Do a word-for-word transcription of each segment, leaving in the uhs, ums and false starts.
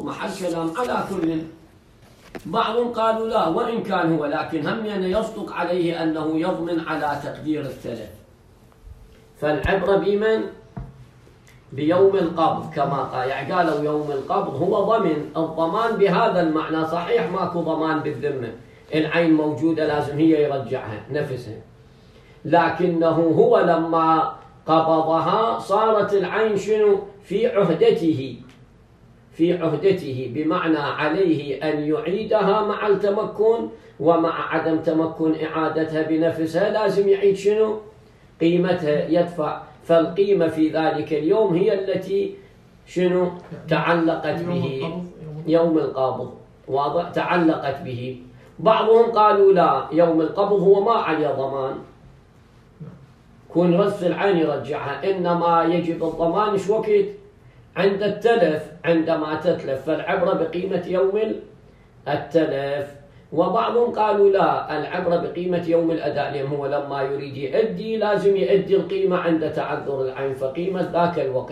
محل كلام على كل. بعضهم قالوا لا وإن كان هو، لكن هم يعني يصدق عليه أنه يضمن على تقدير التلف. فالعبرة بمن؟ بيوم القبض كما قال، يعني قالوا يوم القبض هو ضمن. الضمان بهذا المعنى صحيح ماكو ضمان بالذمة، العين موجودة لازم هي يرجعها نفسها، لكنه هو لما قبضها صارت العين شنو؟ في عهدته، في عهدته، بمعنى عليه أن يعيدها مع التمكن، ومع عدم تمكن إعادتها بنفسها لازم يعيد شنو؟ قيمتها، يدفع. فالقيمة في ذلك اليوم هي التي شنو؟ تعلقت به يوم القبض، واضح؟ تعلقت به. بعضهم قالوا لا، يوم القبض هو ما عليه ضمان، كون رث العين يرجعها، إنما يجب الضمان شو وقت؟ عند التلف، عندما تتلف، فالعبرة بقيمة يوم التلف. وبعضهم قالوا لا، العبرة بقيمة يوم الأداء، لأنه هو لما يريد يؤدي لازم يؤدي القيمة عند تعذر العين، فقيمة ذاك الوقت.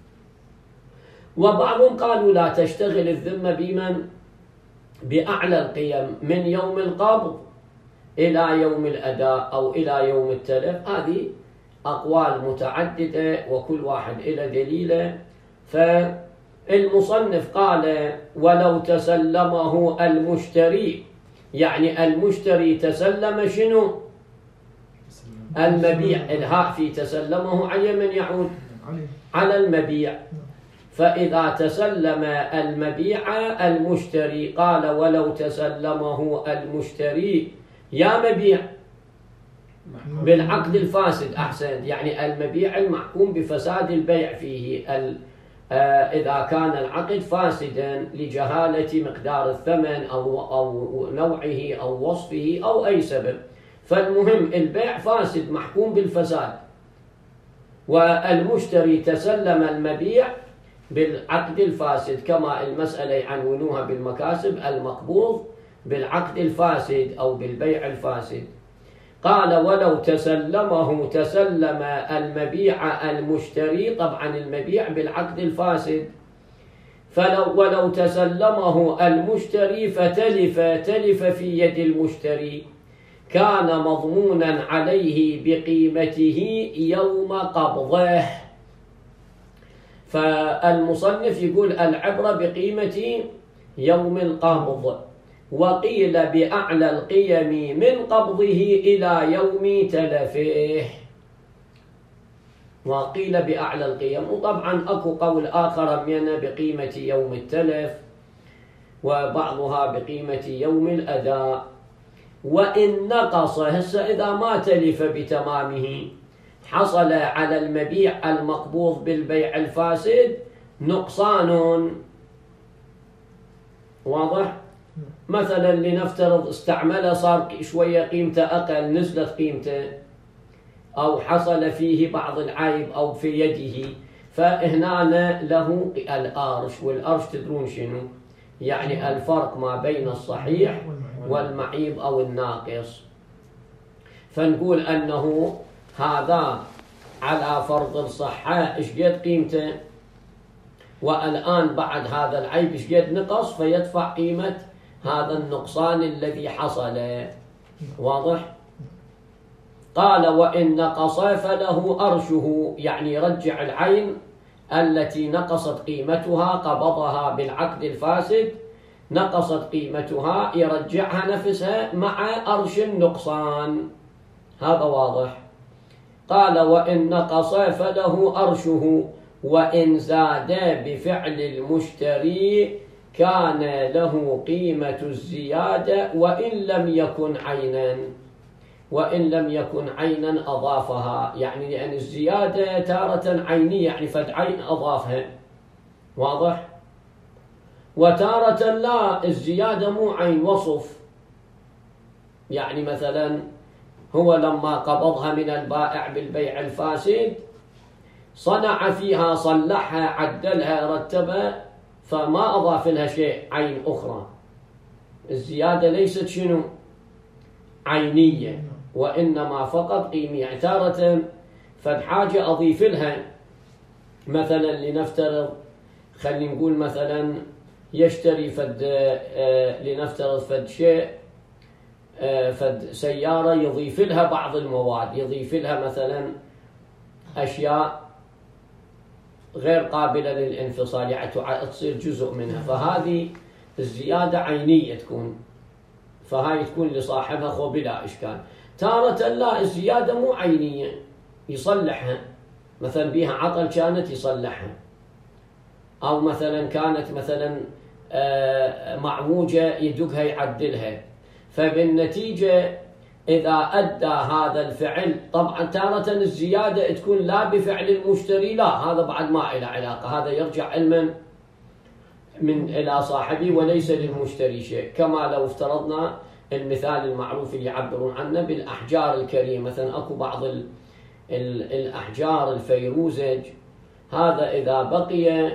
وبعضهم قالوا لا، تشتغل الذمة بمن؟ بأعلى القيم، من يوم القبض إلى يوم الأداء أو إلى يوم التلف. هذه أقوال متعددة وكل واحد إلى دليله. فالمصنف قال ولو تسلمه المشتري، يعني المشتري تسلم شنو؟ المبيع. الهاء في تسلمه على من يعود؟ على المبيع. فإذا تسلم المبيع المشتري، قال ولو تسلمه المشتري يا مبيع بالعقد الفاسد، أحسن، يعني المبيع المحكوم بفساد البيع فيه، إذا كان العقد فاسدا لجهالة مقدار الثمن أو أو نوعه أو وصفه أو أي سبب. فالمهم البيع فاسد محكوم بالفساد، والمشتري تسلم المبيع بالعقد الفاسد، كما المسألة يعنونوها بالمكاسب، المقبوض بالعقد الفاسد أو بالبيع الفاسد. قال ولو تسلمه، تسلم المبيع المشتري، طبعا المبيع بالعقد الفاسد، فلو ولو تسلمه المشتري فتلف، تلف في يد المشتري، كان مضمونا عليه بقيمته يوم قبضه. فالمصنف يقول العبرة بقيمة يوم القبض، وقيل بأعلى القيم من قبضه إلى يوم تلفه، وقيل بأعلى القيم. وطبعا أكو قول آخر من بقيمة يوم التلف، وبعضها بقيمة يوم الأداء. وإن نقص، هسه إذا ما تلف بتمامه، حصل على المبيع المقبوض بالبيع الفاسد نقصان، واضح؟ مثلا لنفترض استعمله صار شوية قيمته أقل، نزلت قيمته، أو حصل فيه بعض العيب أو في يده، فهنا له الأرش. والأرش تدرون شنو؟ يعني الفرق ما بين الصحيح والمعيب أو الناقص. فنقول أنه هذا على فرض الصحة إيش قد قيمته، والآن بعد هذا العيب إيش قد نقص، فيدفع قيمة هذا النقصان الذي حصل، واضح؟ قال وإن نقص فله أرشه، يعني يرجع العين التي نقصت قيمتها، قبضها بالعقد الفاسد، نقصت قيمتها، يرجعها نفسها مع أرش النقصان. هذا واضح. قال وإن نقص فله أرشه، وإن زاد بفعل المشتري كان له قيمة الزيادة، وإن لم يكن عينا، وإن لم يكن عينا أضافها، يعني لأن الزيادة تارة عينية، يعني فد عين أضافها، واضح؟ وتارة لا، الزيادة مو عين، وصف، يعني مثلا هو لما قبضها من البائع بالبيع الفاسد صنع فيها، صلحها، عدلها، رتبها، فما أضاف لها شيء عين أخرى. الزيادة ليست شنو؟ عينية، وإنما فقط قيمية. تارة فالحاجة أضيف لها، مثلا لنفترض خلينا نقول مثلا يشتري فد لنفترض فد شيء فد سيارة يضيف لها بعض المواد، يضيف لها مثلا أشياء غير قابلة للانفصال، يعني تصير جزء منها، فهذه الزيادة عينية تكون، فهاي تكون لصاحبها خو بلا إشكال. تارة لا، الزيادة مو عينية، يصلحها، مثلا بيها عطل كانت يصلحها، أو مثلا كانت مثلا معوجة يدقها يعدلها، فبالنتيجة إذا أدى هذا الفعل، طبعا تارة الزيادة تكون لا بفعل المشتري، لا هذا بعد ما إلى علاقة، هذا يرجع علما من إلى صاحبه وليس للمشتري شيء. كما لو افترضنا المثال المعروف اللي يعبرون عنه بالأحجار الكريمة، مثلا أكو بعض ال ال الأحجار الفيروزج، هذا إذا بقي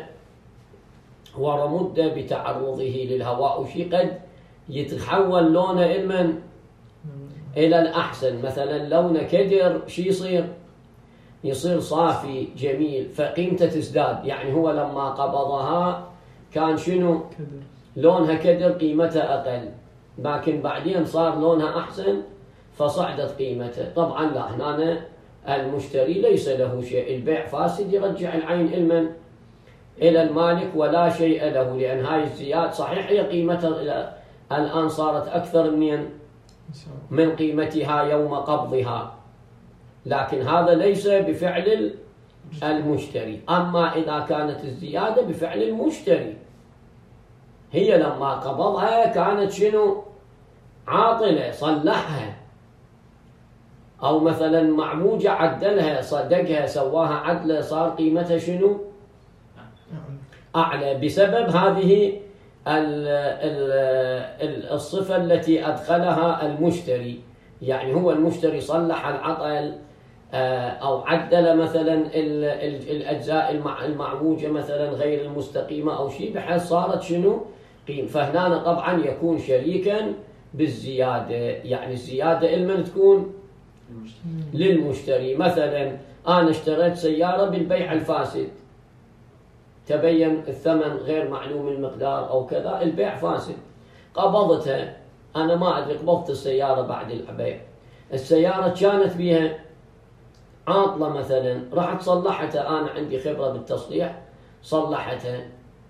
ورمد بتعرضه للهواء وشي قد يتحول لونه إلمن إلى الأحسن، مثلا لونه كدر شي يصير يصير صافي جميل، فقيمته تزداد. يعني هو لما قبضها كان شنو لونها كدر، قيمتها أقل، لكن بعدين صار لونها أحسن فصعدت قيمته. طبعا لا، هنا المشتري ليس له شيء، البيع فاسد، يرجع العين إلمن إلى المالك ولا شيء له، لأن هاي الزيادة صحيح هي قيمتها الآن صارت أكثر من من قيمتها يوم قبضها، لكن هذا ليس بفعل المشتري. أما إذا كانت الزيادة بفعل المشتري، هي لما قبضها كانت شنو عاطلة صلحها، أو مثلا معموجة عدلها صدقها سواها عدلة، صار قيمتها شنو أعلى بسبب هذه الصفة التي أدخلها المشتري. يعني هو المشتري صلح العطل أو عدل مثلا الأجزاء المعوجة مثلا غير المستقيمة أو شيء، بحيث صارت شنو قيمة، فهنا طبعا يكون شريكا بالزيادة. يعني الزيادة إلمن تكون للمشتري. مثلا أنا اشتريت سيارة بالبيع الفاسد، تبين الثمن غير معلوم المقدار أو كذا، البيع فاسد، قبضتها، أنا ما أدري قبضت السيارة بعد البيع، السيارة كانت بها عاطلة مثلا، رحت صلحتها، أنا عندي خبرة بالتصليح، صلحتها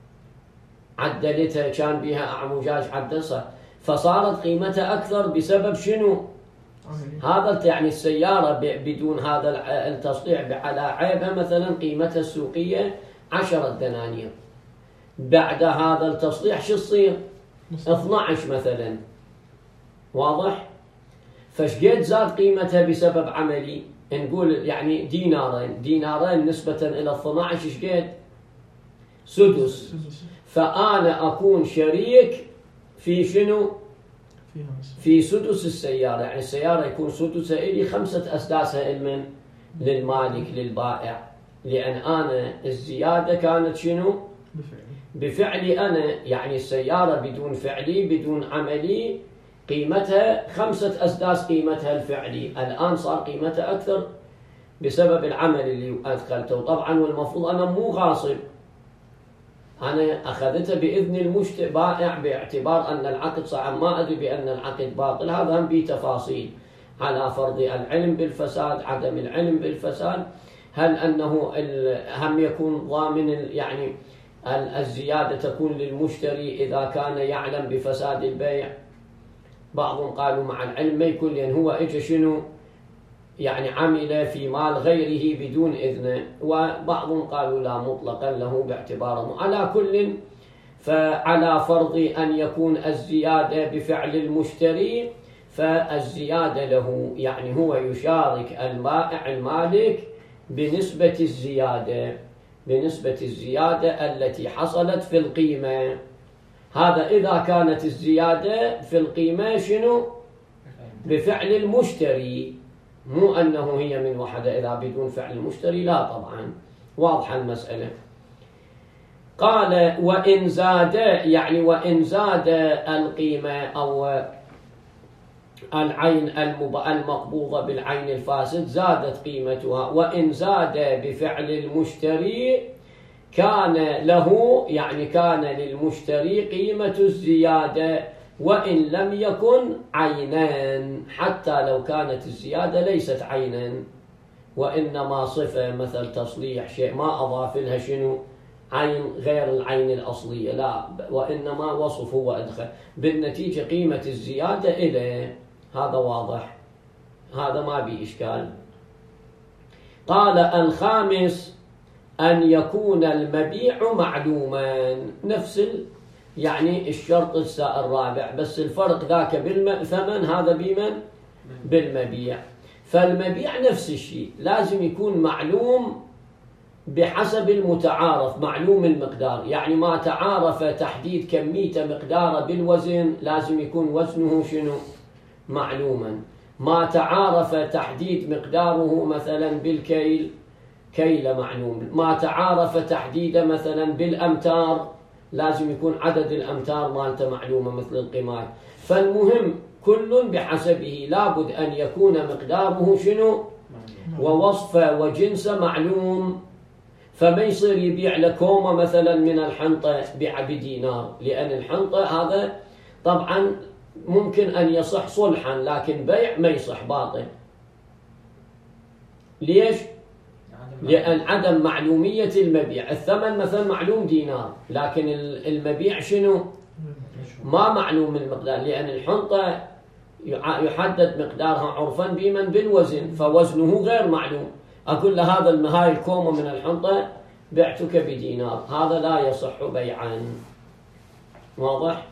عدلتها، كان بها أعموجاج عدلتها، فصارت قيمتها أكثر بسبب شنو هذا. يعني السيارة بدون هذا التصليح على عيبها مثلا قيمتها السوقية عشرة دنانير، بعد هذا التصليح شو تصير اثني عشر مثلا، واضح؟ فشقد زاد قيمتها بسبب عملي، نقول يعني دينارين، دينارين نسبة إلى اثني عشر شقد سدس، فأنا أكون شريك في شنو في سدس السيارة. يعني السيارة يكون سدسها إلي خمسة أسداسها إلمن للمالك للبائع، لأن أنا الزيادة كانت شنو بفعلي أنا. يعني السيارة بدون فعلي بدون عملي قيمتها خمسة أسداس قيمتها الفعلي، الآن صار قيمتها أكثر بسبب العمل اللي أدخلته. طبعا والمفروض أنا مو غاصب، أنا أخذتها بإذن المبائع باعتبار أن العقد صعب، ما أدري بأن العقد باطل، هذا هم بتفاصيل على فرض العلم بالفساد، عدم العلم بالفساد، هل أنه هم يكون ضامن يعني الزيادة تكون للمشتري إذا كان يعلم بفساد البيع. بعضهم قالوا مع العلم ما يكون، لأن هو إجا شنو يعني عمل في مال غيره بدون إذنه، وبعضهم قالوا لا مطلقا له باعتباره. على كل، فعلى فرض أن يكون الزيادة بفعل المشتري، فالزيادة له، يعني هو يشارك البائع المالك بنسبة الزيادة بنسبة الزيادة التي حصلت في القيمة. هذا إذا كانت الزيادة في القيمة شنو بفعل المشتري، مو أنه هي من وحدة، إذا بدون فعل المشتري لا طبعا. واضحة المسألة. قال وإن زاد، يعني وإن زاد القيمة أو العين المقبوضة بالعين الفاسد زادت قيمتها، وإن زاد بفعل المشتري كان له يعني كان للمشتري قيمة الزيادة وإن لم يكن عينان، حتى لو كانت الزيادة ليست عينا وإنما صفة مثل تصليح شيء ما أضاف لها شنو عين غير العين الأصلية، لا وإنما وصف هو أدخل بالنتيجة قيمة الزيادة إليه. هذا واضح، هذا ما بي إشكال. قال الخامس أن يكون المبيع معلوما، نفس يعني الشرط الرابع، بس الفرق ذاك بالثمن هذا بمن؟ بالمبيع. فالمبيع نفس الشيء لازم يكون معلوم بحسب المتعارف، معلوم المقدار، يعني ما تعارف تحديد كمية مقداره بالوزن لازم يكون وزنه شنو؟ معلوما. ما تعارف تحديد مقداره مثلا بالكيل كيل معلوم. ما تعارف تحديده مثلا بالأمتار لازم يكون عدد الأمتار مالته معلومة مثل القمار. فالمهم كل بحسبه، لابد أن يكون مقداره شنو ووصفه وجنسه معلوم. فما يصير يبيع لكومة مثلا من الحنطة بدينار، لأن الحنطة هذا طبعا ممكن أن يصح صلحا لكن بيع ما يصح، باطل. ليش؟ لأن عدم معلومية المبيع. الثمن مثلا معلوم دينار لكن المبيع شنو ما معلوم المقدار، لأن الحنطة يحدد مقدارها عرفا بمن بالوزن، فوزنه غير معلوم. أقول له هذا هاي الكومة من الحنطة بعتك بدينار، هذا لا يصح بيعا. واضح؟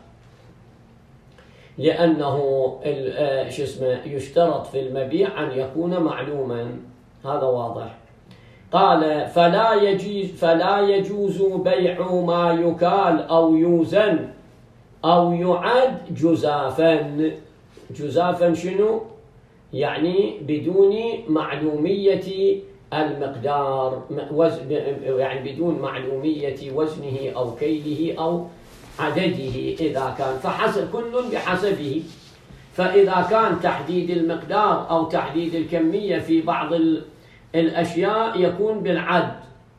لأنه شو اسمه يشترط في المبيع أن يكون معلوما، هذا واضح. قال فلا يجوز فلا يجوز بيع ما يكال أو يوزن أو يعد جزافا. جزافا شنو؟ يعني بدون معلومية المقدار، يعني بدون معلومية وزنه أو كيله أو عدده إذا كان، فحسب كل بحسبه. فإذا كان تحديد المقدار أو تحديد الكمية في بعض الأشياء يكون بالعد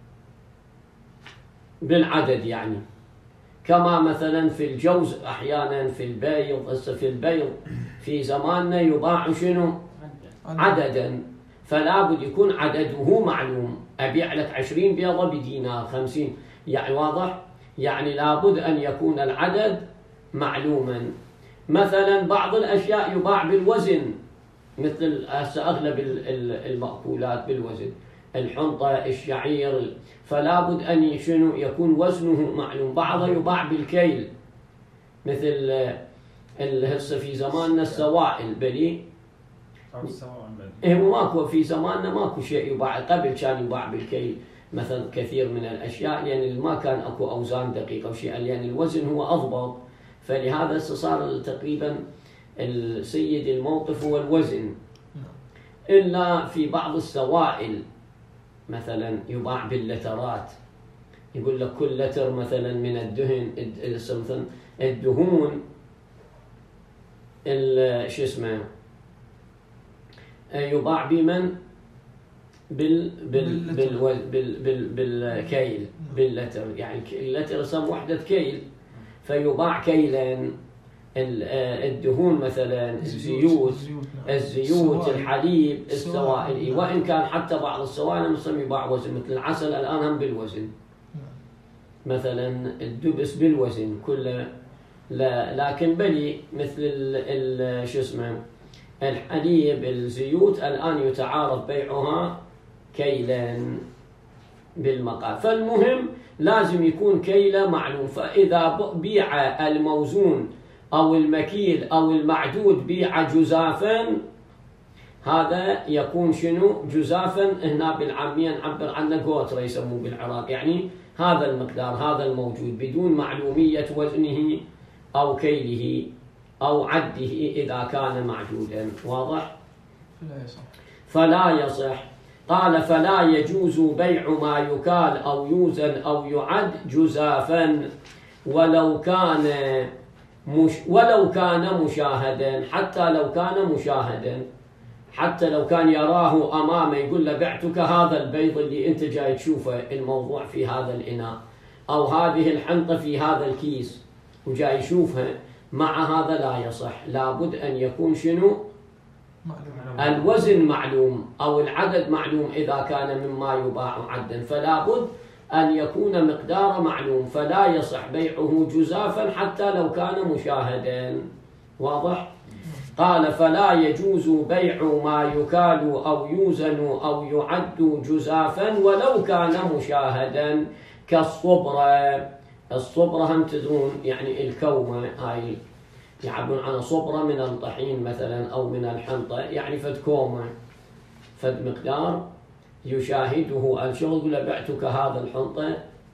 بالعدد، يعني كما مثلا في الجوز أحيانا في البيض. في البيض في زماننا يباع شنو عددا، فلا بد يكون عدده معلوم. أبيع لك عشرين بيضة بدينار خمسين، يعني واضح، يعني لابد أن يكون العدد معلوما. مثلا بعض الأشياء يباع بالوزن، مثل أغلب المأكولات بالوزن، الحنطة الشعير، فلا بد أن شنو يكون وزنه معلوم. بعضها يباع بالكيل، مثل هسه في زماننا السوائل بلي إيه ماكو في زماننا ماكو شيء يباع. قبل كان يباع بالكيل مثلا كثير من الأشياء، يعني ما كان أكو أوزان دقيقة وشيء، لأن يعني الوزن هو أضبط. فلهذا صار تقريبا السيد الموقف هو الوزن. إلا في بعض السوائل مثلا يباع باللترات، يقول لك كل لتر مثلا من الدهن مثلا الدهون شو اسمه يباع بمن بال بال بال بال بال بالكيل باللتر، يعني اللتر صار وحدة كيل، فيباع كيلا. الدهون مثلا الزيوت الزيوت الحليب السوائل، وإن كان حتى بعض السوائل مثلا يباع وزن، مثل العسل الآن هم بالوزن، مثلا الدبس بالوزن كله. لا لكن بلي مثل شو اسمه الحليب الزيوت الآن يتعارف بيعها كيلا بالمقام. فالمهم لازم يكون كيله معلوم. فإذا بيع الموزون أو المكيل أو المعدود بيع جزافا، هذا يكون شنو جزافا؟ هنا بالعامية نعبر عنه قوتر يسموه بالعراق، يعني هذا المقدار هذا الموجود بدون معلومية وزنه أو كيله أو عده إذا كان معدودا. واضح؟ فلا يصح. فلا يصح. قال فلا يجوز بيع ما يكال أو يوزن أو يعد جزافا ولو كان مش ولو كان مشاهدا، حتى لو كان مشاهدا. حتى لو كان يراه أمامه يقول له بعتك هذا البيض اللي أنت جاي تشوفه الموضوع في هذا الإناء، أو هذه الحنطة في هذا الكيس وجاي يشوفها، مع هذا لا يصح. لابد أن يكون شنو؟ الوزن معلوم أو العدد معلوم إذا كان مما يباع عدا، فلا بد أن يكون مقدار معلوم، فلا يصح بيعه جزافا حتى لو كان مشاهدا. واضح؟ قال فلا يجوز بيع ما يكال أو يوزن أو يعد جزافا ولو كان مشاهدا كالصبرة. الصبرة هم تدرون يعني الكومة، هاي يعبون عنها صبرة من الطحين مثلا أو من الحنطة، يعني فد كومة فد مقدار يشاهده الشغل يقول له بعتك هذا الحنطة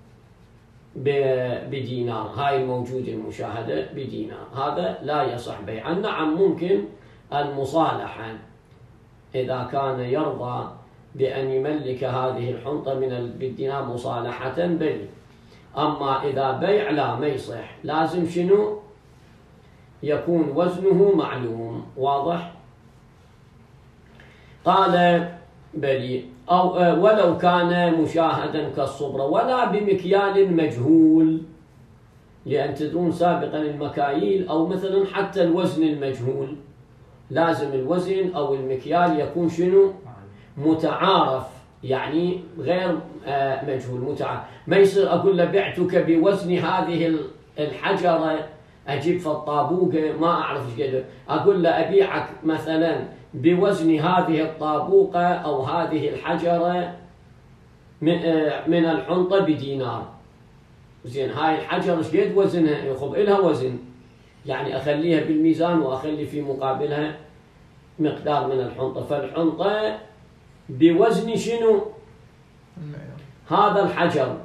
بدينار، هاي الموجود المشاهدة بدينار، هذا لا يصح بيعا. نعم ممكن المصالحة إذا كان يرضى بأن يملك هذه الحنطة من بالدينار مصالحة بل، أما إذا بيع لا ما يصح، لازم شنو؟ يكون وزنه معلوم. واضح؟ قال بلي أو ولو كان مشاهدا كالصبرة ولا بمكيال مجهول، لأن تدرون سابقا المكاييل أو مثلا حتى الوزن المجهول لازم الوزن أو المكيال يكون شنو؟ متعارف، يعني غير مجهول متعارف. ما يصير أقول له بعتك بوزن هذه الحجرة، أجيب في الطابوقة ما أعرف ايش قد، أقول له أبيعك مثلا بوزن هذه الطابوقة أو هذه الحجرة من الحنطة بدينار. زين هاي الحجرة ايش قد وزنها؟ يخب إلها وزن، يعني أخليها بالميزان وأخلي في مقابلها مقدار من الحنطة، فالحنطة بوزن شنو؟ هذا الحجر،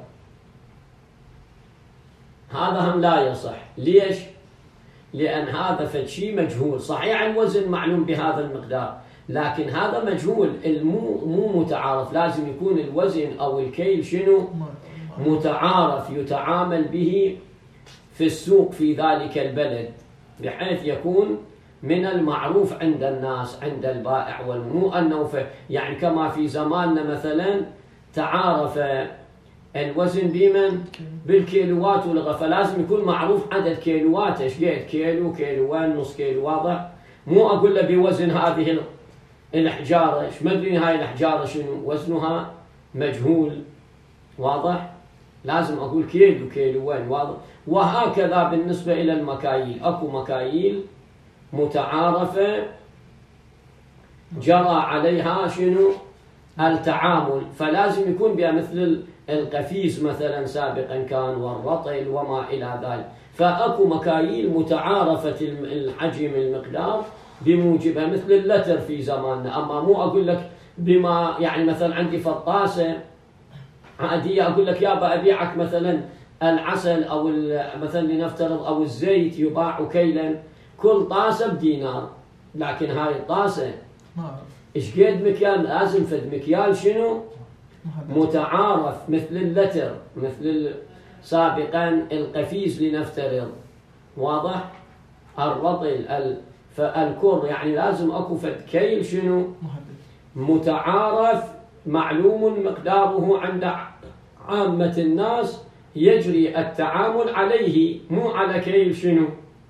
هذا هم لا يصح. ليش؟ لأن هذا فشي مجهول، صحيح الوزن معلوم بهذا المقدار لكن هذا مجهول، المو مو متعارف، لازم يكون الوزن أو الكيل شنو؟ متعارف يتعامل به في السوق في ذلك البلد، بحيث يكون من المعروف عند الناس عند البائع والمو أنه يعني كما في زماننا مثلا تعارف الوزن بمن؟ بالكيلوات والغ، فلازم يكون معروف عدد كيلوات ايش قد، كيلو كيلوان نص كيلو. واضح؟ مو أقول له بوزن هذه الحجارة، ايش مدري هاي الحجارة شنو وزنها مجهول. واضح؟ لازم أقول كيلو كيلوان. واضح؟ وهكذا بالنسبة إلى المكاييل، أكو مكاييل متعارفة جرى عليها شنو؟ التعامل، فلازم يكون بها مثل القفيز مثلا سابقا كان والرطل وما إلى ذلك، فأكو مكاييل متعارفة الحجم المقدار بموجبها مثل اللتر في زماننا. أما مو أقول لك بما يعني مثلا عندي فطاسة عادية أقول لك يابا أبيعك مثلا العسل أو مثلا لنفترض أو الزيت يباع كيلا كل طاسة بدينار، لكن هاي الطاسة إيش قد مكيال؟ لازم فد مكيال شنو؟ متعارف مثل اللتر مثل سابقا القفيز لنفترض. واضح؟ الرطل فالكر، يعني لازم أكو فد كيل شنو؟ متعارف معلوم مقداره عند عامة الناس يجري التعامل عليه، مو على كيل شنو؟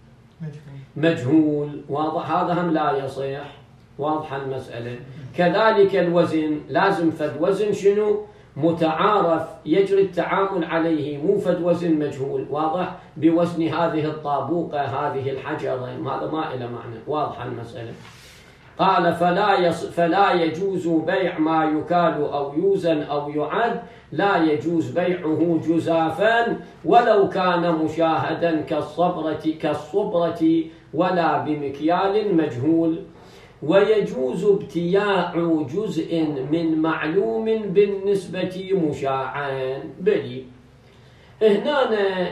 مجهول. واضح؟ هذا هم لا يصح. واضحة المسألة. كذلك الوزن، لازم فد وزن شنو؟ متعارف يجري التعامل عليه، مو فد وزن مجهول. واضح؟ بوزن هذه الطابوقة هذه الحجرة، هذا ما إلى معنى. واضحة المسألة. قال فلا, يص... فلا يجوز بيع ما يكال أو يوزن أو يعد، لا يجوز بيعه جزافا ولو كان مشاهدا كالصبرة كالصبرة ولا بمكيال مجهول. ويجوز ابتياع جزء من معلوم بالنسبة مشاعا. بلي هنا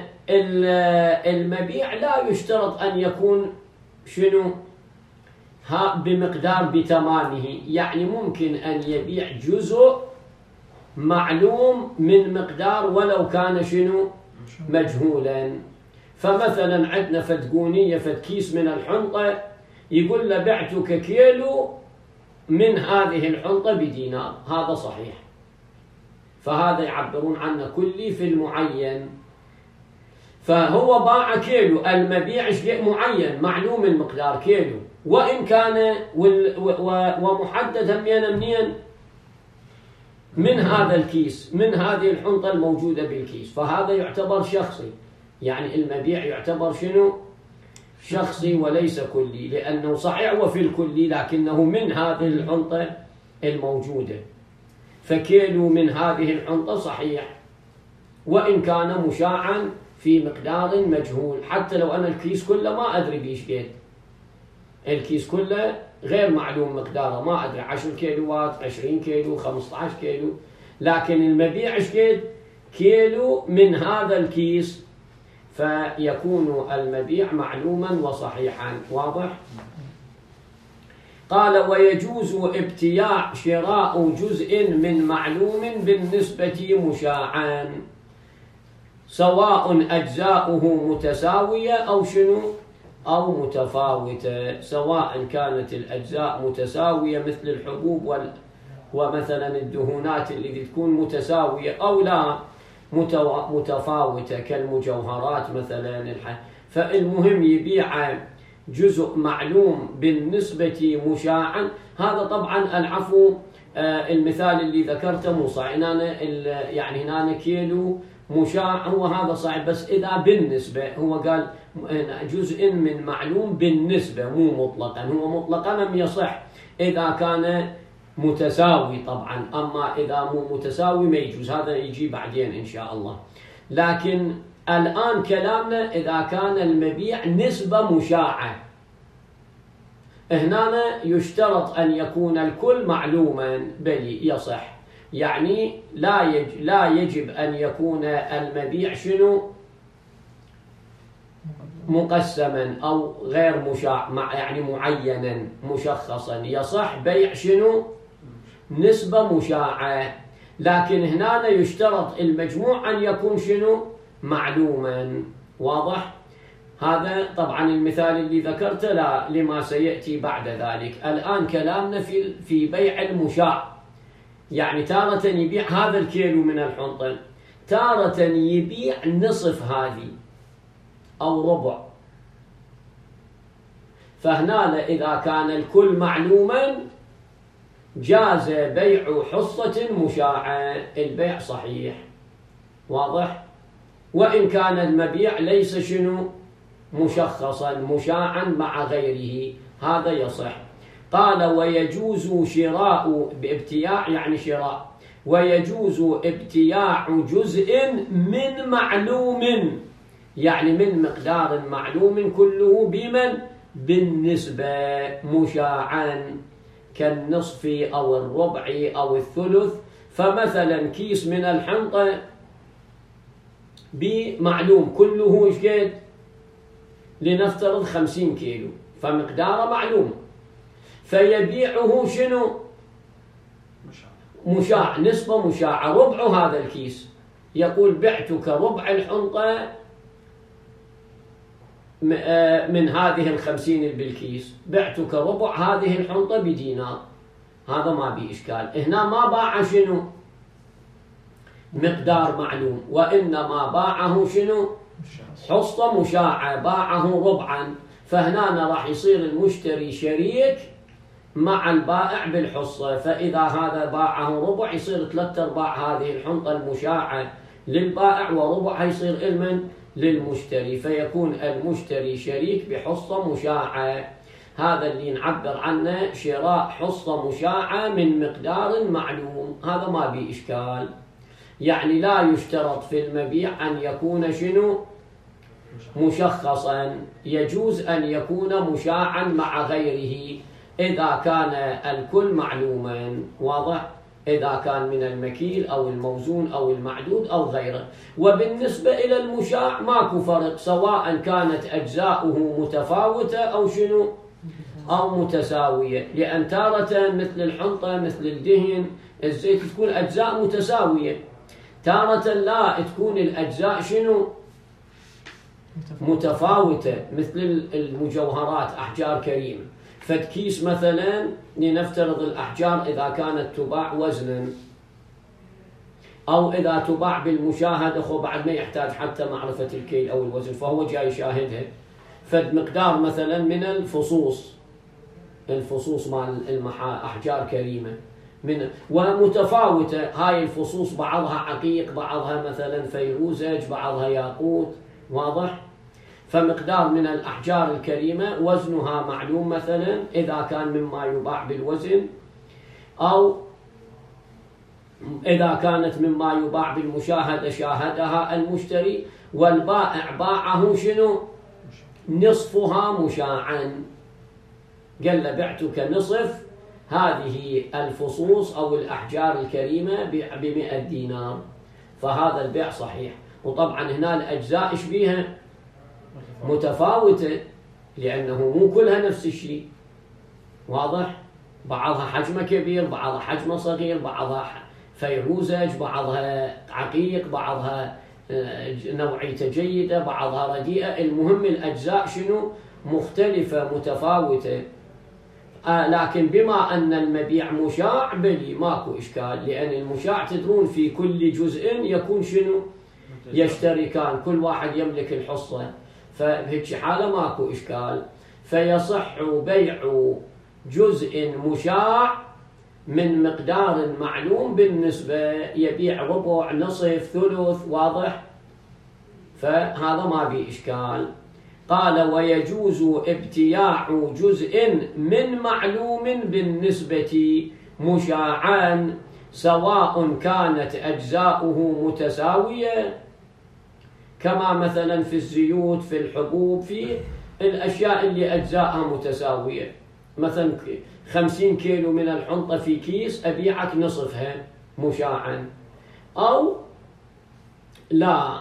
المبيع لا يشترط أن يكون شنو؟ ها بمقدار بتمامه، يعني ممكن أن يبيع جزء معلوم من مقدار ولو كان شنو؟ مجهولا. فمثلا عندنا فد قونية فد كيس من الحنطة يقول له بعتك كيلو من هذه الحنطة بدينار، هذا صحيح. فهذا يعبرون عنه كلي في المعين. فهو باع كيلو، المبيع شيء معين معلوم المقدار كيلو، وإن كان ومحدد همين منين من هذا الكيس، من هذه الحنطة الموجودة بالكيس، فهذا يعتبر شخصي. يعني المبيع يعتبر شنو؟ شخصي وليس كلي، لأنه صحيح وفي الكلي لكنه من هذه الحنطة الموجودة. فكيلو من هذه الحنطة صحيح وإن كان مشاعا في مقدار مجهول، حتى لو أنا الكيس كله ما أدري بيش قد، الكيس كله غير معلوم مقداره، ما أدري عشر كيلوات، عشرين كيلو، خمسة عشر كيلو، لكن المبيع إيش قد؟ كيلو من هذا الكيس، فيكون المبيع معلوما وصحيحا. واضح؟ قال: ويجوز ابتياع شراء جزء من معلوم بالنسبة مشاعا، سواء أجزاؤه متساوية أو شنو؟ أو متفاوتة. سواء كانت الأجزاء متساوية مثل الحبوب وال... ومثلا الدهونات اللي تكون متساوية، أو لا متفاوتة كالمجوهرات مثلا الح... فالمهم يبيع جزء معلوم بالنسبة مشاعا. هذا طبعا العفو آه المثال اللي ذكرته مو صحيح، يعني هنا كيلو مشاع هو هذا صحيح، بس إذا بالنسبة هو قال جزء من معلوم بالنسبة مو مطلقا، هو مطلقا لم يصح إذا كان متساوي طبعا، أما إذا مو متساوي ما يجوز، هذا يجي بعدين إن شاء الله. لكن الآن كلامنا إذا كان المبيع نسبة مشاعة، هنا يشترط أن يكون الكل معلوما بلي يصح، يعني لا يجب, لا يجب أن يكون المبيع شنو مقسما أو غير مشاع، مع يعني معينا مشخصا، يصح بيع شنو نسبة مشاعة. لكن هنا يشترط المجموع أن يكون شنو معلوما. واضح؟ هذا طبعا المثال اللي ذكرته لا لما سيأتي بعد ذلك. الآن كلامنا في في بيع المشاع، يعني تارة يبيع هذا الكيلو من الحنطة، تارة يبيع نصف هذه أو ربع. فهنا إذا كان الكل معلوما جاز بيع حصة مشاعة، البيع صحيح. واضح؟ وإن كان المبيع ليس شنو مشخصا مشاعا مع غيره، هذا يصح. قال: ويجوز شراء بابتياع يعني شراء، ويجوز ابتياع جزء من معلوم، يعني من مقدار معلوم كله بمن بالنسبة مشاعا، كالنصف أو الربع أو الثلث. فمثلا كيس من الحنطة بمعلوم كله ايش قد؟ لنفترض خمسين كيلو، فمقداره معلوم، فيبيعه شنو مشاع، نسبة مشاعة، ربع هذا الكيس. يقول: بعتك ربع الحنطة من هذه الخمسين اللي بالكيس، بعتك ربع هذه الحنطة بدينار، هذا ما بي إشكال. هنا ما باع شنو مقدار معلوم، وإنما باعه شنو حصة مشاعة، باعه ربعا. فهنا راح يصير المشتري شريك مع البائع بالحصة، فإذا هذا باعه ربع يصير ثلاثة أرباع هذه الحنطة المشاعة للبائع، وربع يصير المن للمشتري، فيكون المشتري شريك بحصة مشاعة. هذا اللي نعبر عنه شراء حصة مشاعة من مقدار معلوم، هذا ما بي إشكال. يعني لا يشترط في المبيع أن يكون شنو مشخصا، يجوز أن يكون مشاعا مع غيره إذا كان الكل معلوما. واضح؟ إذا كان من المكيل أو الموزون أو المعدود أو غيره. وبالنسبة إلى المشاع ماكو فرق، سواء كانت أجزاؤه متفاوتة أو شنو أو متساوية، لأن تارة مثل الحنطة مثل الدهن الزيت تكون أجزاء متساوية، تارة لا تكون الأجزاء شنو متفاوتة مثل المجوهرات أحجار كريمة. فد كيس مثلا لنفترض الأحجار إذا كانت تباع وزنا أو إذا تباع بالمشاهدة، خو بعد ما يحتاج حتى معرفة الكيل أو الوزن، فهو جاي يشاهدها. فد مقدار مثلا من الفصوص، الفصوص مال المحا أحجار كريمة من ومتفاوتة، هاي الفصوص بعضها عقيق، بعضها مثلا فيروزج، بعضها ياقوت، واضح؟ فمقدار من الأحجار الكريمة وزنها معلوم مثلا إذا كان مما يباع بالوزن، أو إذا كانت مما يباع بالمشاهدة شاهدها المشتري، والبائع باعه شنو؟ نصفها مشاعا. قال له بعتك نصف هذه الفصوص أو الأحجار الكريمة بمئة دينار، فهذا البيع صحيح. وطبعا هنا الأجزاء إيش بيها؟ متفاوتة، لأنه مو كلها نفس الشيء، واضح؟ بعضها حجمه كبير، بعضها حجمه صغير، بعضها فيروزج، بعضها عقيق، بعضها نوعيته جيدة، بعضها رديئة. المهم الأجزاء شنو؟ مختلفة متفاوتة. آه لكن بما أن المبيع مشاع بلي ماكو إشكال، لأن المشاع تدرون في كل جزء يكون شنو؟ يشتركان، كل واحد يملك الحصة، فبهيك حالة ماكو إشكال. فيصح بيع جزء مشاع من مقدار معلوم بالنسبة، يبيع ربع، نصف، ثلث، واضح؟ فهذا ما بيه إشكال. قال ويجوز ابتياع جزء من معلوم بالنسبة مشاعا سواء كانت أجزاؤه متساوية، كما مثلا في الزيوت، في الحبوب، في الأشياء اللي أجزاءها متساوية. مثلا خمسين كيلو من الحنطة في كيس أبيعك نصفها مشاعا، أو لا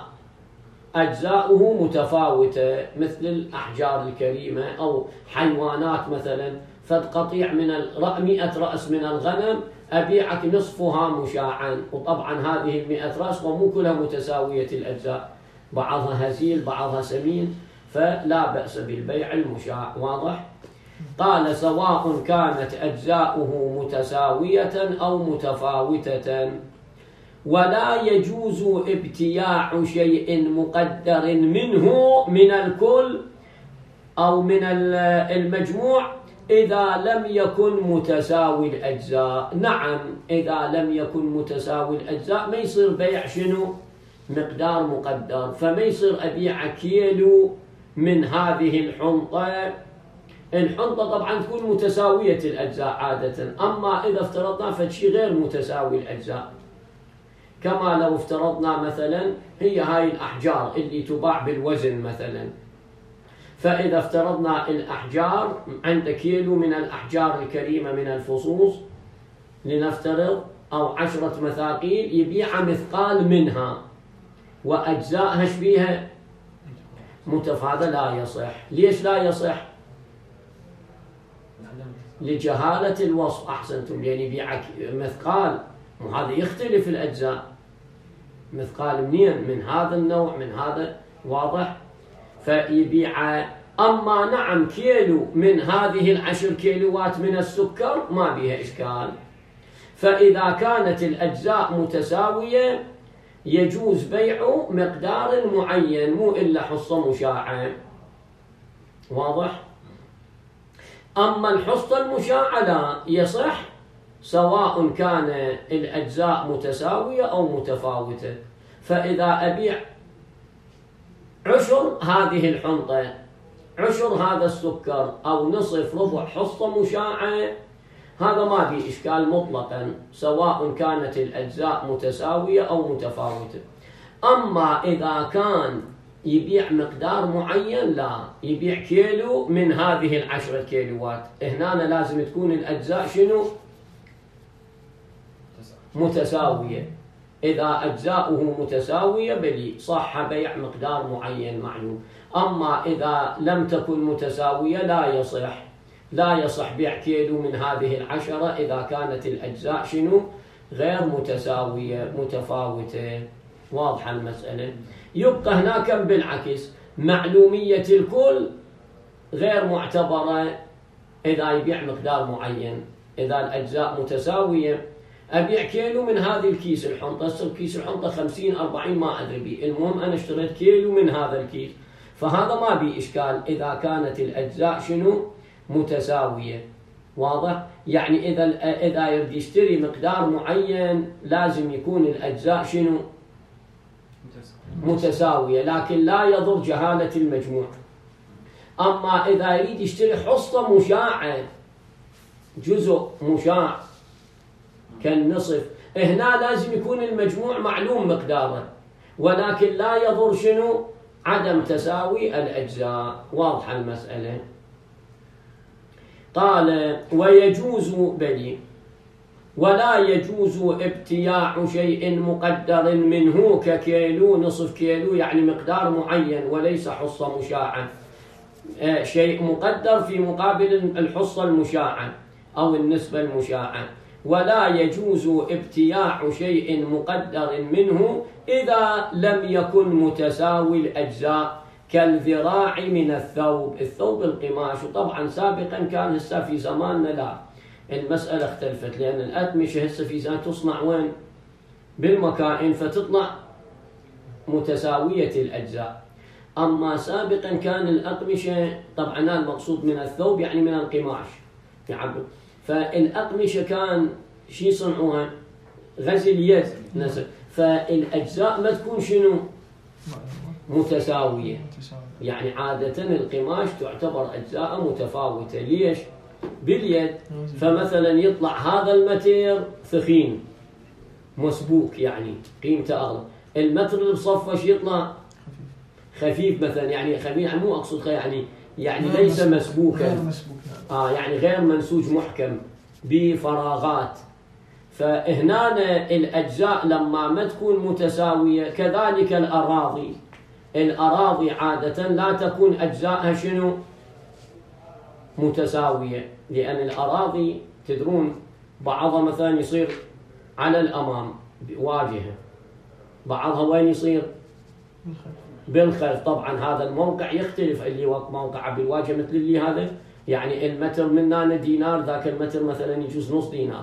أجزاؤه متفاوتة مثل الأحجار الكريمة أو حيوانات، مثلا فد قطيع من مئة رأس من الغنم أبيعك نصفها مشاعا، وطبعا هذه المئة رأس ومو كلها متساوية الأجزاء، بعضها هزيل بعضها سمين، فلا بأس بالبيع المشاع، واضح؟ قال سواء كانت أجزاؤه متساوية أو متفاوتة. ولا يجوز ابتياع شيء مقدر منه من الكل أو من المجموع إذا لم يكن متساوي الأجزاء. نعم، إذا لم يكن متساوي الأجزاء ما يصير بيع شنو؟ مقدار مقدر. فما يصير أبيع كيلو من هذه الحنطة، الحنطة طبعا تكون متساوية الأجزاء عادة، أما إذا افترضنا فشي غير متساوي الأجزاء، كما لو افترضنا مثلا هي هاي الأحجار اللي تباع بالوزن مثلا، فإذا افترضنا الأحجار عند كيلو من الأحجار الكريمة من الفصوص لنفترض، أو عشرة مثاقيل، يبيع مثقال منها وأجزاءها شبيها متفاوتة، لا يصح. ليش لا يصح؟ لجهالة الوصف. أحسنتم، يعني يبيعك مثقال، وهذا يختلف الأجزاء، مثقال منين؟ من هذا النوع، من هذا، واضح؟ فيبيع. أما نعم كيلو من هذه العشر كيلوات من السكر ما بيها إشكال. فإذا كانت الأجزاء متساوية يجوز بيع مقدار معين، مو إلا حصة مشاعة، واضح؟ أما الحصة المشاعة لا يصح، سواء كان الأجزاء متساوية أو متفاوتة. فإذا أبيع عشر هذه الحنطة، عشر هذا السكر، أو نصف ربع حصة مشاعة، هذا ما في إشكال مطلقا، سواء كانت الأجزاء متساوية أو متفاوتة. أما إذا كان يبيع مقدار معين، لا، يبيع كيلو من هذه العشرة كيلوات، هنا لازم تكون الأجزاء شنو؟ متساوية. إذا أجزاؤه متساوية بلي صح بيع مقدار معين معلوم. أما إذا لم تكن متساوية لا يصح، لا يصح بيع كيلو من هذه العشرة إذا كانت الأجزاء شنو؟ غير متساوية متفاوتة. واضحة المسألة؟ يبقى هناك بالعكس معلومية الكل غير معتبرة إذا يبيع مقدار معين، إذا الأجزاء متساوية، أبيع كيلو من هذه الكيس الحنطة، يصير كيس الحنطة خمسين أربعين ما أدري بي، المهم أنا اشتريت كيلو من هذا الكيس، فهذا ما بي إشكال إذا كانت الأجزاء شنو متساوية. واضح؟ يعني إذا إذا يريد يشتري مقدار معين لازم يكون الأجزاء شنو متساوية، لكن لا يضر جهالة المجموع. أما إذا يريد يشتري حصة مشاعة، جزء مشاع كالنصف، هنا لازم يكون المجموع معلوم مقداره، ولكن لا يضر شنو عدم تساوي الأجزاء. واضحة المسألة. قال ويجوز بني ولا يجوز ابتياع شيء مقدر منه ككيلو نصف كيلو، يعني مقدار معين وليس حصة مشاعة، شيء مقدر في مقابل الحصة المشاعة أو النسبة المشاعة. ولا يجوز ابتياع شيء مقدر منه إذا لم يكن متساوي الأجزاء كالذراع من الثوب، الثوب القماش. وطبعا سابقا كان هسه في زماننا لا، المسألة اختلفت، لأن الأقمشة هسه في زمان تصنع وين؟ بالمكائن، فتطلع متساوية الأجزاء. أما سابقا كان الأقمشة طبعا المقصود من الثوب يعني من القماش يعبر، فالأقمشة كان شي صنعوها غزل يد نسل، فالأجزاء ما تكون شنو متساوية، يعني عادة القماش تعتبر أجزاء متفاوتة. ليش؟ باليد، فمثلا يطلع هذا المتر ثخين مسبوك يعني قيمته أغلى، المتر اللي بصفش يطلع خفيف مثلا، يعني خفيف يعني مو أقصد يعني يعني ليس مسبوكا، آه يعني غير منسوج محكم بفراغات. فهنا الأجزاء لما ما تكون متساوية. كذلك الأراضي، الأراضي عادة لا تكون أجزائها شنو متساوية، لأن الأراضي تدرون بعضها مثلا يصير على الأمام واجهة، بعضها وين يصير بالخلف. طبعا هذا الموقع يختلف، اللي موقع بالواجهة مثل اللي هذا يعني المتر مننا دينار، ذاك المتر مثلا يجوز نص دينار،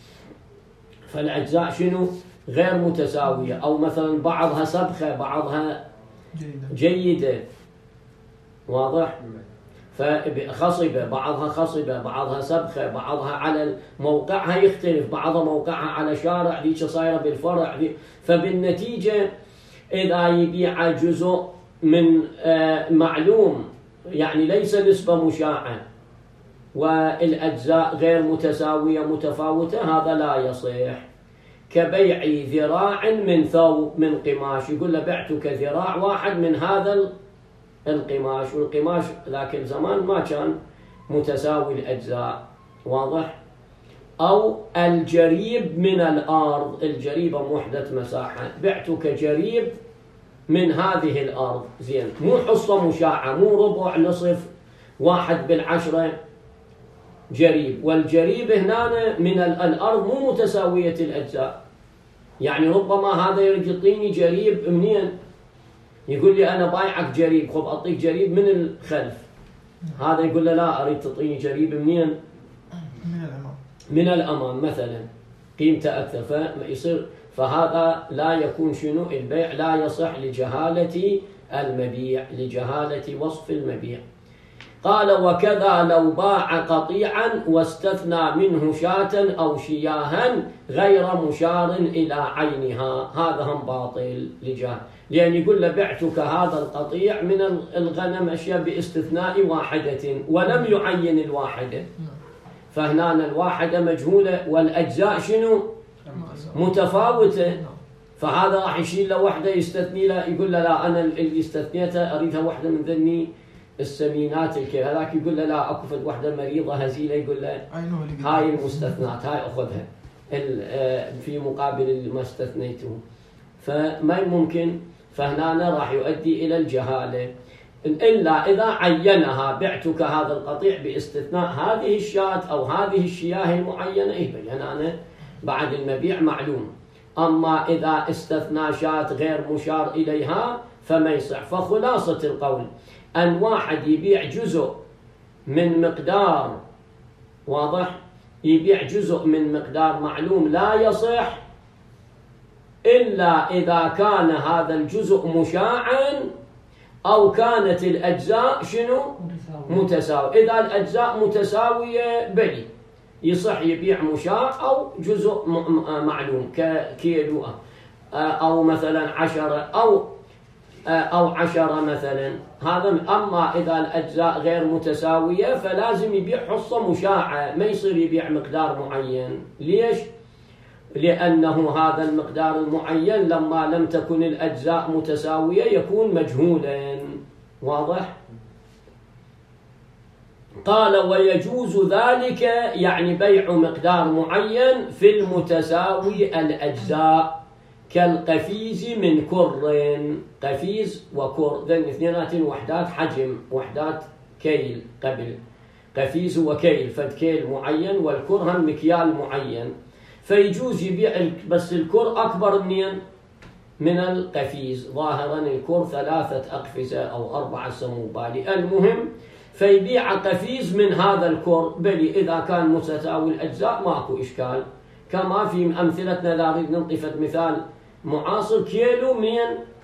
فالأجزاء شنو غير متساوية. أو مثلا بعضها سبخة بعضها جيدة، واضح؟ فخصبة بعضها خصبة بعضها سبخة بعضها على موقعها يختلف، بعضها موقعها على شارع، ذيك صايرة بالفرع دي. فبالنتيجة إذا يبيع جزء من معلوم يعني ليس نسبة مشاعة والأجزاء غير متساوية متفاوتة، هذا لا يصح. كبيع ذراع من ثوب من قماش، يقول له بعتك ذراع واحد من هذا القماش، والقماش ذاك الزمان ما كان متساوي الأجزاء، واضح؟ أو الجريب من الأرض، الجريبة موحدة مساحة، بعتك جريب من هذه الأرض، زين، مو حصة مشاعة، مو ربع نصف واحد بالعشرة جريب. والجريب هنا من الأرض مو متساوية الأجزاء، يعني ربما هذا يريد يعطيني جريب منين؟ يقول لي أنا بايعك جريب، خب أعطيك جريب من الخلف، هذا يقول له لا أريد تعطيني جريب منين؟ من الأمام، من الأمام مثلا قيمته أكثر، فيصير فهذا لا يكون شنو البيع لا يصح لجهالة المبيع، لجهالة وصف المبيع. قال وكذا لو باع قطيعا واستثنى منه شاة أو شياها غير مشار إلى عينها، هذا هم باطل لجهل، لأن يقول له بعتك هذا القطيع من الغنم أشياء باستثناء واحدة ولم يعين الواحدة، فهنا الواحدة مجهولة والأجزاء شنو متفاوتة، فهذا راح يشيل له واحدة يستثني له، يقول له لا أنا اللي استثنيتها أريدها واحدة من ذني السمينات الكي، هذاك يقول له لا أكو فد واحدة مريضة هزيلة، يقول له هاي المستثنات هاي أخذها في مقابل ما استثنيته، فما ممكن. فهنا راح يؤدي إلى الجهالة، إلا إذا عينها بعتك هذا القطيع باستثناء هذه الشاة أو هذه الشياه المعينة، يبين أنا بعد المبيع معلوم. أما إذا استثنى شاة غير مشار إليها فما يصح. فخلاصة القول أن واحد يبيع جزء من مقدار واضح؟ يبيع جزء من مقدار معلوم لا يصح إلا إذا كان هذا الجزء مشاعا أو كانت الأجزاء شنو؟ متساوية. إذا الأجزاء متساوية بلي يصح يبيع مشاع أو جزء معلوم ككيلو أو مثلا عشرة أو أو عشرة مثلا. هذا. أما إذا الأجزاء غير متساوية فلازم يبيع حصة مشاعة، ما يصير يبيع مقدار معين. ليش؟ لأنه هذا المقدار المعين لما لم تكن الأجزاء متساوية يكون مجهولا. واضح؟ قال ويجوز ذلك يعني بيع مقدار معين في المتساوي الأجزاء كالقفيز من كر. قفيز وكر ذن اثنينات وحدات حجم، وحدات كيل. قبل قفيز وكيل، فد كيل معين والكر هم مكيال معين، فيجوز يبيع بس الكر أكبر منين؟ من القفيز. ظاهرا الكر ثلاثة أقفزة أو أربعة سموبالي، المهم فيبيع قفيز من هذا الكر بلي إذا كان متساوي الأجزاء ماكو إشكال. كما في أمثلتنا لا نريد ننطفة مثال معاصر، كيلو من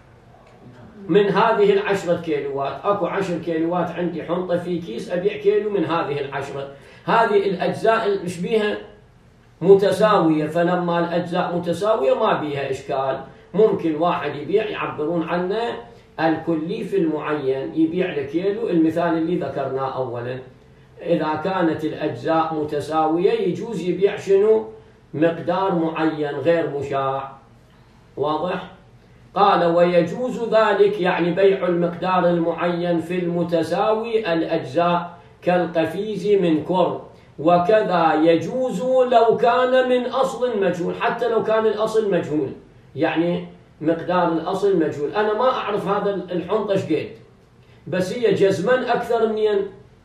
من هذه العشرة كيلوات. أكو عشر كيلوات عندي حنطة في كيس، أبيع كيلو من هذه العشرة. هذه الأجزاء اللي بيها متساوية، فلما الأجزاء متساوية ما بيها إشكال. ممكن واحد يبيع يعبرون عنه الكلي في المعين، يبيع لكيلو. المثال اللي ذكرناه أولا إذا كانت الأجزاء متساوية يجوز يبيع شنو؟ مقدار معين غير مشاع. واضح؟ قال ويجوز ذلك يعني بيع المقدار المعين في المتساوي الأجزاء كالقفيز من كر، وكذا يجوز لو كان من أصل مجهول. حتى لو كان الأصل مجهول، يعني مقدار الأصل مجهول، أنا ما أعرف هذا الحنطة ايش قد، بس هي جزما أكثر من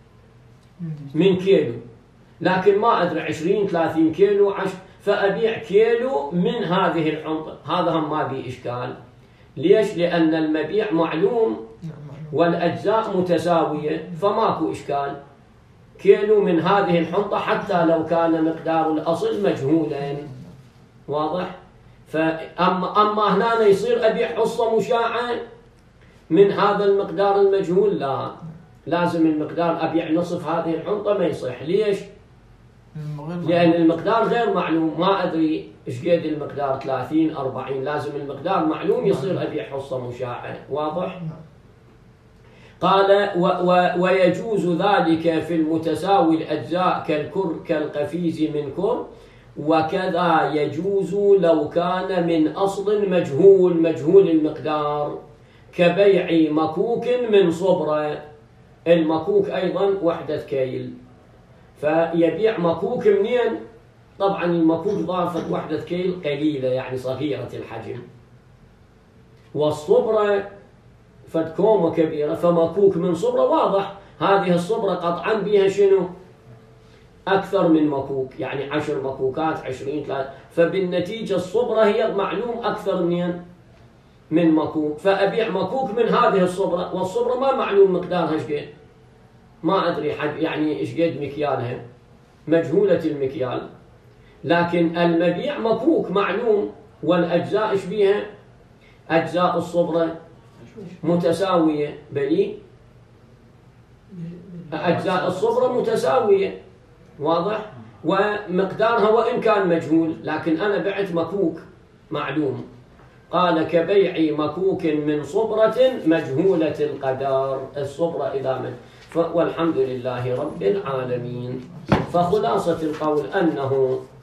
من كيلو، لكن ما أدري عشرين ثلاثين كيلو عشر، فأبيع كيلو من هذه الحنطة. هذا هم ما بي إشكال. ليش؟ لأن المبيع معلوم والأجزاء متساوية، فماكو إشكال. كيلو من هذه الحنطة حتى لو كان مقدار الأصل مجهولا. واضح؟ فأما أما هنا يصير أبيع حصة مشاعة من هذا المقدار المجهول؟ لا، لازم المقدار أبيع نصف هذه الحنطة ما يصح. ليش؟ لأن المقدار غير معلوم، ما أدري إيش قد المقدار، ثلاثين أربعين، لازم المقدار معلوم يصير أبيع حصة مشاعة. واضح؟ قال و و ويجوز ذلك في المتساوي الأجزاء كالكر كالقفيز من كر، وكذا يجوز لو كان من أصل مجهول مجهول المقدار كبيع مكوك من صبرة. المكوك أيضا وحدة كيل، فيبيع مكوك منين؟ طبعا المكوك ضافت وحدة كيل قليلة يعني صغيرة الحجم، والصبرة فدكومة كبيرة، فمكوك من صبرة. واضح هذه الصبرة قطعا بها شنو؟ أكثر من مكوك، يعني عشر مكوكات عشرين ثلاثة، فبالنتيجة الصبرة هي معلوم أكثر من من مكوك، فأبيع مكوك من هذه الصبرة، والصبرة ما معلوم مقدارها ايش قد، ما أدري حد يعني ايش قد مكيالها، مجهولة المكيال. لكن المبيع مكوك معلوم، والأجزاء ايش بيها؟ أجزاء الصبرة متساوية، بلي أجزاء الصبرة متساوية. واضح؟ ومقدارها وإن كان مجهول، لكن أنا بعت مكوك معلوم. قال كبيع مكوك من صبرة مجهولة القدر، الصبرة إذا من. والحمد لله رب العالمين. فخلاصة القول أنه